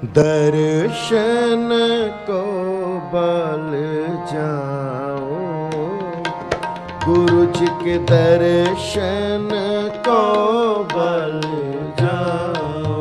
दर्शन को बल जाओ, गुरु जी के दर्शन को बल जाओ।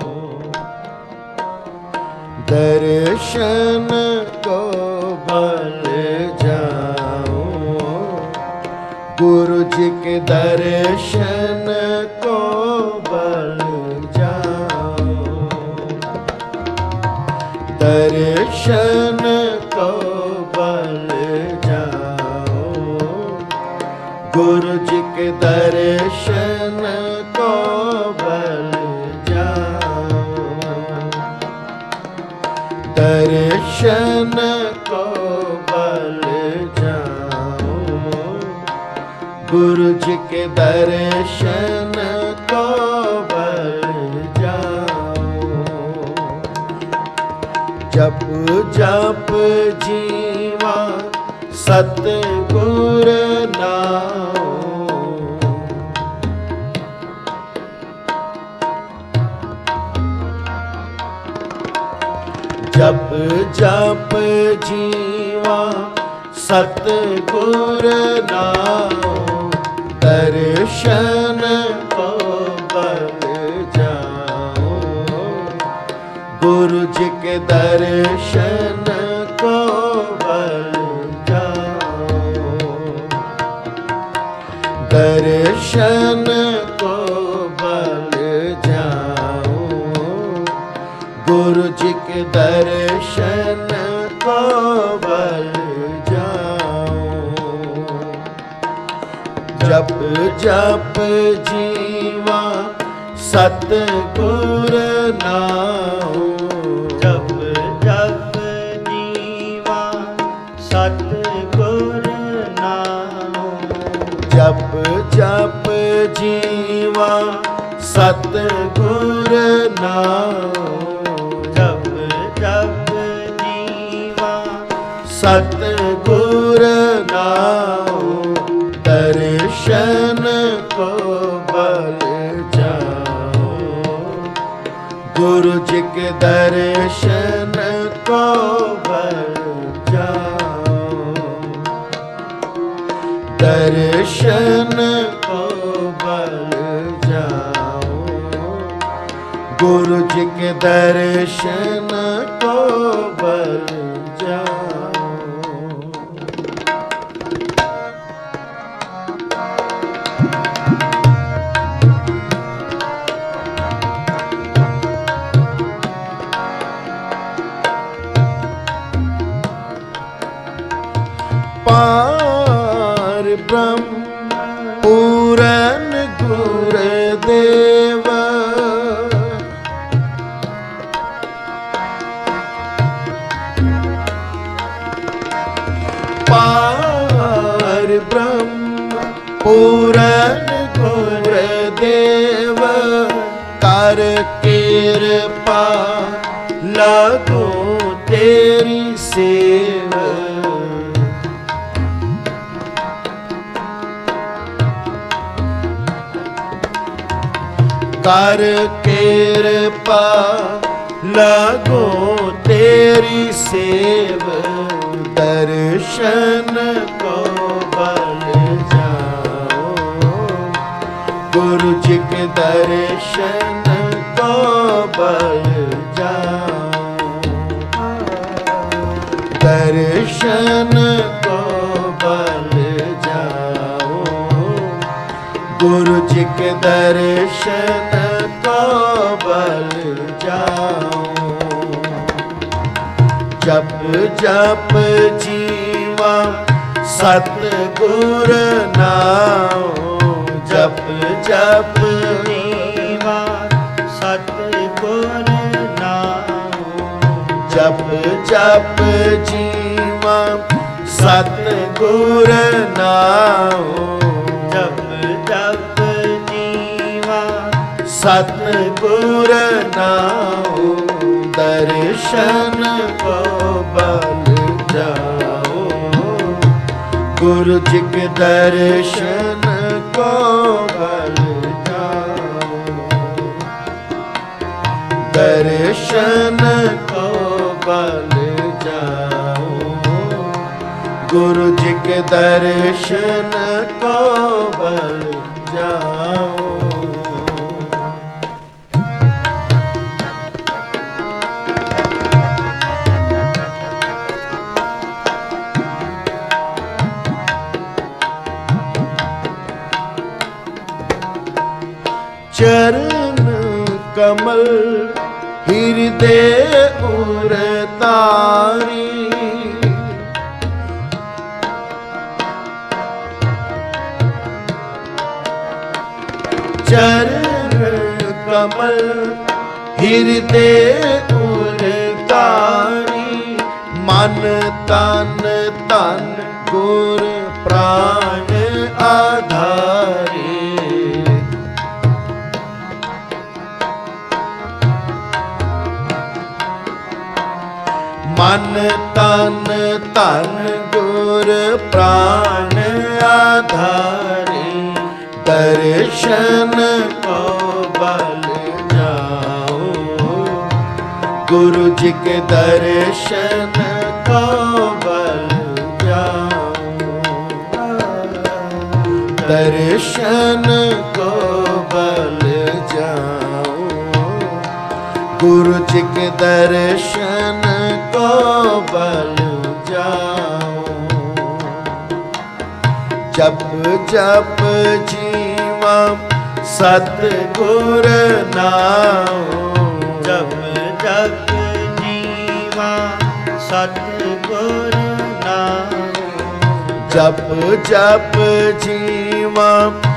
दर्शन को बल जाओ, गुरु जी के दर्शन को बल जाओ। दर्शन को बल जाओ, गुरु जी के दर्शन को बल जाओ। दर्शन को बल जाओ, गुरु जी के दर्शन को बल जाओ। जप जप जीवा सतगुर नाम, जप जप जीवा सतगुर नाम। दर्शन को बल जाओ, गुरु जी के दर्शन को बल जाओ। दर्शन को बल जाओ, गुरु जी के दर्शन को बल जाओ। जप जप जीवा सतगुर नाम, जप जप जीवा सतगुर नाम। जप जप जीवा सतगुर नाम। जप जप जीवा सतगुर नाम। दर्शन को बल जाओ, गुरु जी के दर्शन को बल जाओ। दर्शन को बल जाओ, गुरु जी के दर्शन को बल जाओ। पार ब्रह्म पूरन गुरुदेव, पार ब्रह्म पूरन गुरुदेव। कर कृपा लगो तेरी सेवा, कर कृपा लगो तेरी सेव। दर्शन को बल जाओ, गुरु जी के दर्शन को बल जाओ। दर्शन को बल जाओ, गुरु जी के दर्शन को बल जाओ। जप जप जीवा सतगुर नाम। जप जप जीवा सतगुर नाम। जप जप जीवा सतगुर नाम। जप जप जीवा सतगुर नाम। दर्शन को बल जाओ, गुरु जी के दर्शन को बल जाओ। दर्शन को बल जाओ, गुरु जी के दर्शन को बल जाओ। चरण कमल हृदय उर तारी, चरण कमल हृदय उर तारी, मन तन तन गुर प्राण आधारी। मन तन तन गुर प्राण आधारी, दर्शन को बल जाओ, गुरु जी के दर्शन को बल जाओ, दर्शन को बल जाओ, गुरु जी के दर्शन को बल जाओ। जप जप जीवा सतगुर नाम, जप जप जीवा सतगुर नाम, जप जप जीवा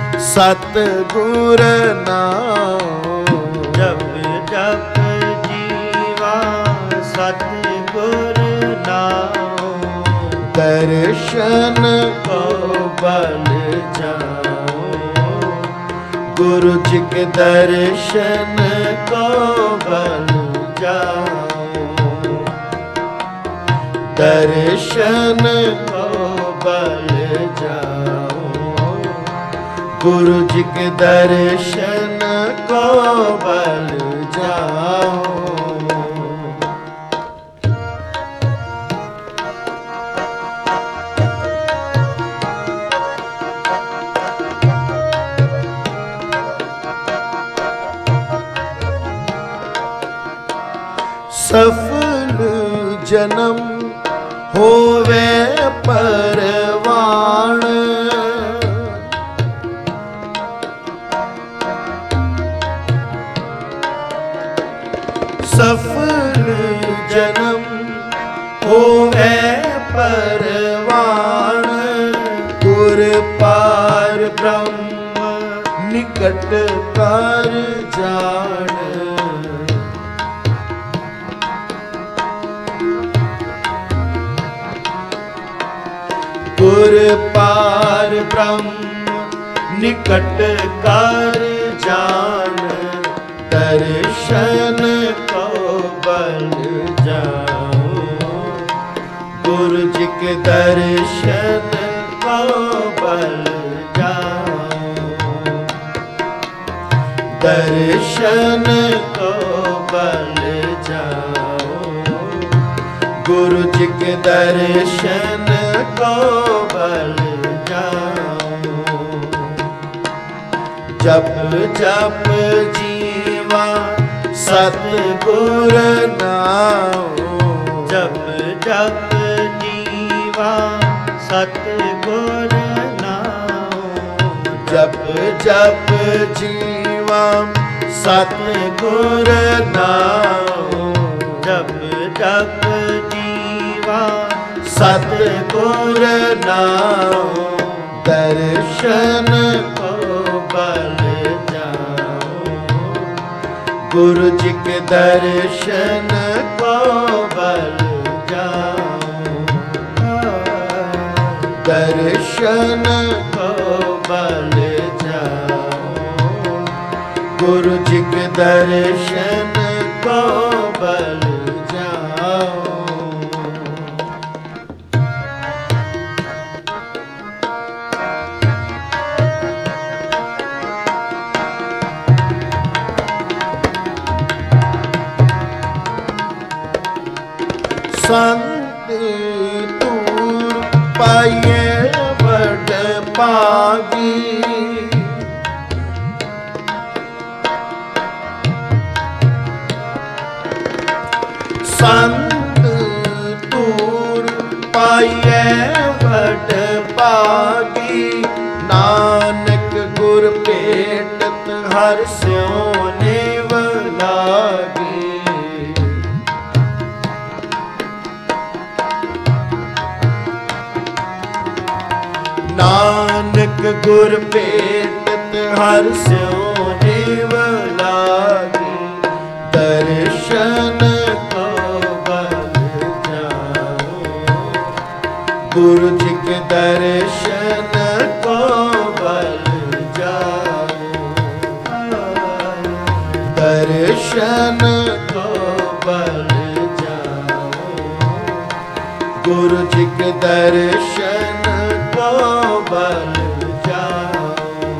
सतगुर नाम, जप जप जीवा सतगुर नाम, दर्शन को बल जाओ, गुरु जी के दर्शन को बल जाओ, दर्शन को बल जाओ, गुरु जी के दर्शन को बल जाओ। सफल जन्म होवे परवान, सफल जन्म होवे परवान, गुर पार ब्रह्म निकट कर जान, गुर पार ब्रह्म निकट कर जान, दर्शन को बल जाओ, गुरु जी के दर्शन को बल जाओ, दर्शन को बल जाओ, गुरु जी के दर्शन को बल जाओ। जप जप जीवा सतगुर नाम, जप जप जीवा सतगुर नाम, जप जप जीवा सतगुर नाम, जप जप जीवा सतगुर नाम, दर्शन को बल जाओ, गुरु जी के दर्शन को बल जाओ, दर्शन को बल जाओ, गुरु जी के दर्शन को बल जाओ। ਸੰਤ ਤੂਰ ਪਾਈਏ ਵਡ ਭਾਗੀ। ਸੰਤ ਤੂਰ ਪਾਈਏ ਵਡ ਭਾਗੀ। ਨਾਨਕ ਗੁਰ ਭੇਟਤ ਹਰਿ ਸਿਉ ਨਿਵ ਲਾਗੀ। ਨਾਨਕ ਗੁਰ ਭੇਟਤ ਹਰਿ ਸਿਉ ਨਿਵ ਲਾਗੀ। ਦਰਸ਼ਨ ਕੋ ਬਲ ਜਾਓ, ਗੁਰੂ ਜੀ ਕੇ ਦਰਸ਼ਨ ਕੋ ਬਲ ਜਾਓ। ਦਰਸ਼ਨ ਕੋ ਬਲ ਜਾਓ, ਗੁਰੂ ਜੀ ਕੇ ਦਰਸ਼ਨ ਕੋ ਬਲ ਜਾਓ।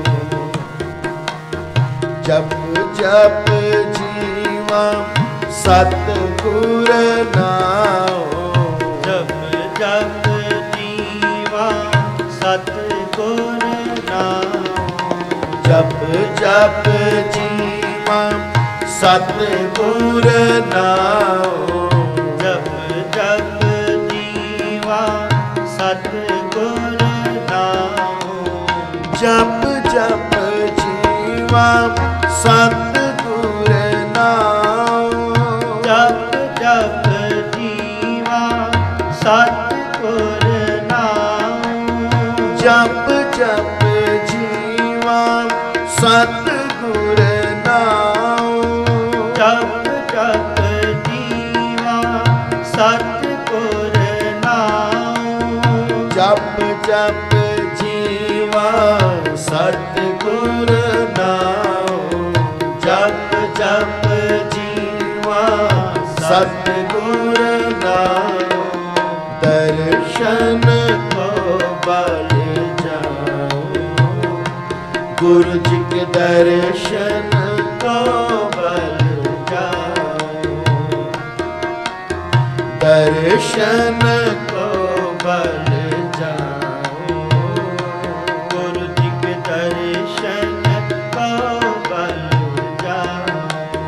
ਜਪ ਜਪ ਜੀਵਾ ਸਤਿਗੁਰ ਨਾਮ। ਜਪ ਜਪ ਜੀਵਾ ਸਤਿਗੁਰ ਨਾਮ। ਜਪ ਜਪ ਜੀਵਾ ਸਤਿਗੁਰ ਨਾਮ। ਜਪ ਜਪ ਜੀਵਾ ਸਤਿਗੁਰ ਨਾਮ। ਜਪ ਜਪ ਜੀਵਾ ਸਤਿਗੁਰ ਨਾਮ। ਜਪ ਜਪ ਜੀਵਾ ਸਤਿਗੁਰ ਨਾਮ। ਜਪ ਜਪ ਜੀਵਾ ਸਤਿਗੁਰ ਨਾਮ। ਜਪ ਜਪ ਜੀਵਾ ਸਤਿਗੁਰ ਨਾਮ। ਜਪ ਜਪ ਜੀਵਾ ਸਤਿਗੁਰ ਨਾਮ। ਜਪ ਜਪ ਜੀਵਾ ਸਤਿਗੁਰ ਨਾਮ। ਦਰਸ਼ਨ ਕੋ ਬਲ ਜਾਓ, ਗੁਰੂ ਜੀ ਕੇ ਦਰਸ਼ਨ ਕੋ ਬਲ ਜਾਓ। ਦਰਸ਼ਨ ਕੋ ਬਲ ਜਾਓ, ਗੁਰੂ ਜੀ ਕੇ ਦਰਸ਼ਨ ਕੋ ਬਲ ਜਾਓ।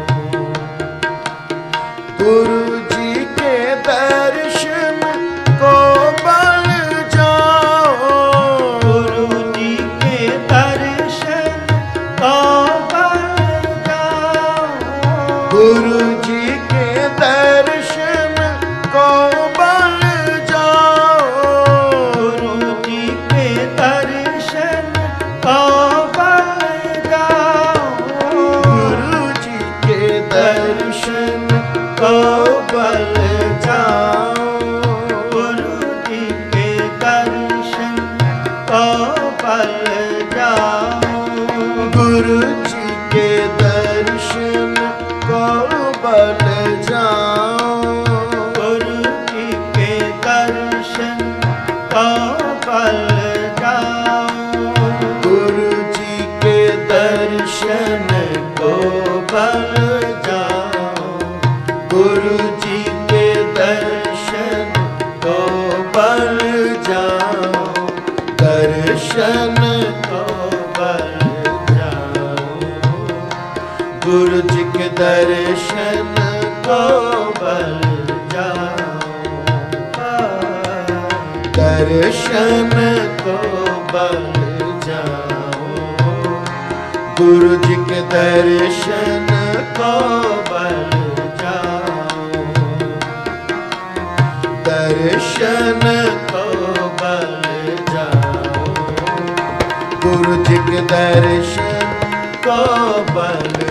ਗੁਰੂ ਜੀ ਕੇ ਦਰਸ਼ਨ ਕੋ ਬਲ ਜਾਓ। ਗੁਰੂ ਜੀ ਕੇ ਦਰਸ਼ਨ ਕੋ ਬਲ ਜਾਓ। ਗੁਰੂ ਜੀ ਕੇ ਦਰਸ਼ਨ ਕੋ ਬਲ ਜਾਓ। ਗੁਰੂ ਜੀ ਕੇ ਦਰਸ਼ਨ ਕੋ ਬਲ ਜਾਓ। ਗੁਰੂ ਜੀ ਕੇ ਦਰਸ਼ਨ ਕੋ ਬਲ ਜਾਓ। ਗੁਰੂ ਜੀ ਕੇ ਦਰਸ਼ਨ ਕੋ ਬਲ ਜਾਓ। ਗੁਰੂ ਜੀ ਕੇ ਦਰਸ਼ਨ ਕੋ ਬਲ ਜਾਓ। ਗੁਰੂ ਜੀ ਕੇ ਦਰਸ਼ਨ ਕੋ ਬਲ ਜਾਓ। ਗੁਰੂ ਜੀ ਕੇ ਦਰਸ਼ਨ ਕੋ ਬਲ ਜਾਓ। ਗੁਰੂ ਜੀ ਕੇ ਦਰਸ਼ਨ ਕੋ ਬਲ ਜਾਓ। ਦਰਸ਼ਨ ਕੋ ਬਲ ਜਾਓ। ਗੁਰੂ ਜੀ ਕੇ ਦਰਸ਼ਨ ਕੋ ਬਲ ਜਾਓ। ਦਰਸ਼ਨ ਕੋ ਬਲ ਜਾਓ। ਗੁਰੂ ਜੀ ਕੇ ਦਰਸ਼ਨ ਕੋ ਬਲ ਜਾਓ। ਦਰਸ਼ਨ ਕੋ ਬਲ ਜਾਓ। ਗੁਰੂ ਜੀ ਕੇ ਦਰਸ਼ਨ ਕੋ ਬਲ